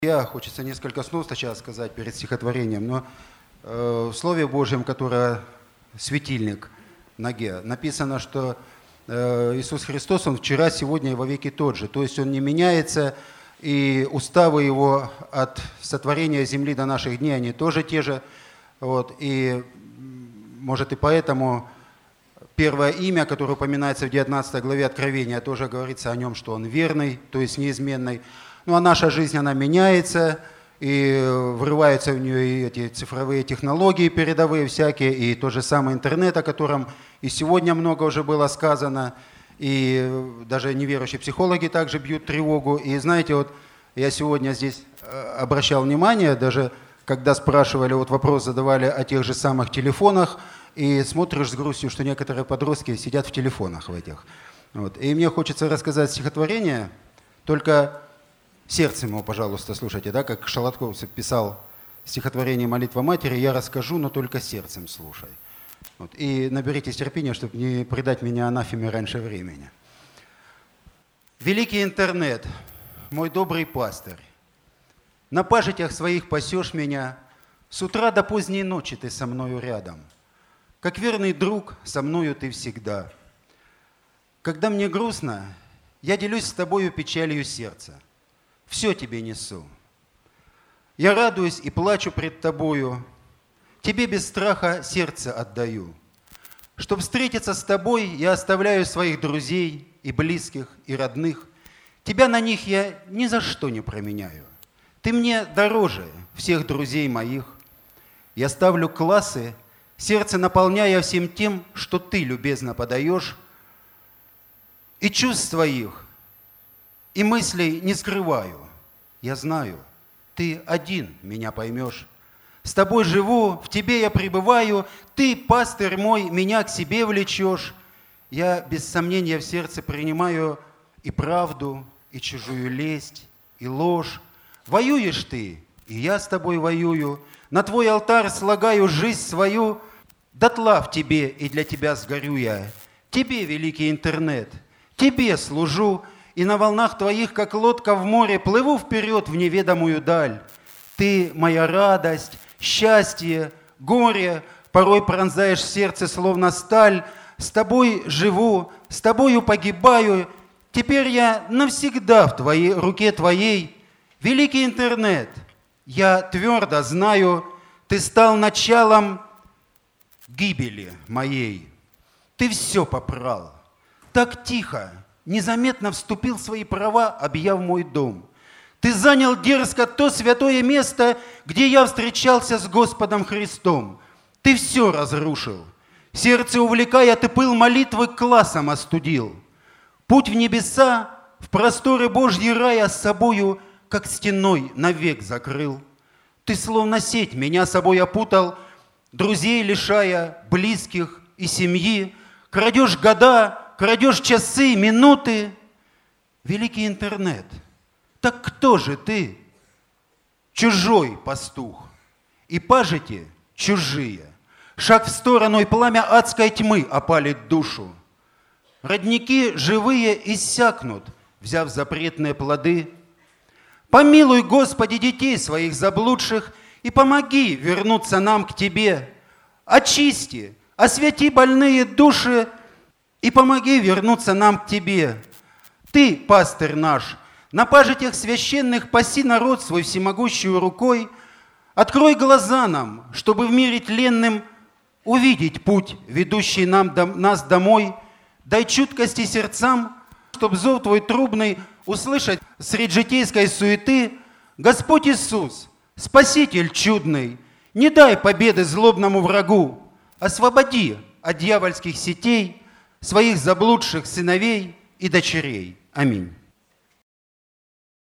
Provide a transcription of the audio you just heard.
Хочется несколько слов сначала сказать перед стихотворением, но в Слове Божьем, которое светильник ноге, написано, что Иисус Христос, Он вчера, сегодня и во веки тот же. То есть Он не меняется, и уставы Его от сотворения земли до наших дней, они тоже те же. Вот. И, может, и поэтому первое имя, которое упоминается в 19 главе Откровения, тоже говорится о Нем, что Он верный, то есть неизменный. Ну, а наша жизнь, она меняется, и врываются в нее и эти цифровые технологии передовые всякие, и тот же самый интернет, о котором и сегодня много уже было сказано, и даже неверующие психологи также бьют тревогу. И знаете, вот я сегодня здесь обращал внимание, даже когда спрашивали, вот вопрос задавали о тех же самых телефонах, и смотришь с грустью, что некоторые подростки сидят в телефонах в этих. Вот. И мне хочется рассказать стихотворение, только сердцем его, пожалуйста, слушайте, да, как Шалатковцев писал стихотворение «Молитва матери», я расскажу, но только сердцем слушай. Вот. И наберитесь терпения, чтобы не предать меня анафеме раньше времени. Великий интернет, мой добрый пастырь, на пажитях своих пасешь меня, с утра до поздней ночи ты со мною рядом. Как верный друг, со мною ты всегда. Когда мне грустно, я делюсь с тобою печалью сердца. Все тебе несу. Я радуюсь и плачу пред тобою, тебе без страха сердце отдаю. Чтоб встретиться с тобой, я оставляю своих друзей и близких, и родных. Тебя на них я ни за что не променяю. Ты мне дороже всех друзей моих. Я ставлю классы, сердце наполняя всем тем, что ты любезно подаешь, и чувств своих, и мыслей не скрываю. Я знаю, ты один меня поймешь. С тобой живу, в тебе я пребываю, ты, пастырь мой, меня к себе влечешь. Я без сомнения в сердце принимаю и правду, и чужую лесть, и ложь. Воюешь ты, и я с тобой воюю. На твой алтарь слагаю жизнь свою. Дотла в тебе и для тебя сгорю я. Тебе, великий интернет, тебе служу. И на волнах твоих, как лодка в море, плыву вперед в неведомую даль. Ты моя радость, счастье, горе, порой пронзаешь сердце, словно сталь. С тобой живу, с тобою погибаю. Теперь я навсегда в твоей руке твоей. Великий интернет, я твердо знаю, ты стал началом гибели моей. Ты все попрал, так тихо, незаметно вступил в свои права, объяв мой дом. Ты занял дерзко то святое место, где я встречался с Господом Христом. Ты все разрушил. Сердце увлекая, ты пыл молитвы классом остудил. Путь в небеса, в просторы Божьи рая с собою, как стеной, навек закрыл. Ты словно сеть меня собой опутал, друзей лишая, близких и семьи. Крадешь года, крадешь часы, минуты. Великий интернет, так кто же ты? Чужой пастух, и пажити чужие. Шаг в сторону, и пламя адской тьмы опалит душу. Родники живые иссякнут, взяв запретные плоды. Помилуй, Господи, детей своих заблудших, и помоги вернуться нам к Тебе. Очисти, освети больные души, и помоги вернуться нам к Тебе. Ты, пастырь наш, на пажитях священных паси народ свой всемогущую рукой. Открой глаза нам, чтобы в мире тленным увидеть путь, ведущий нас домой. Дай чуткости сердцам, чтоб зов Твой трубный услышать средь житейской суеты. Господь Иисус, Спаситель чудный, не дай победы злобному врагу, освободи от дьявольских сетей своих заблудших сыновей и дочерей. Аминь.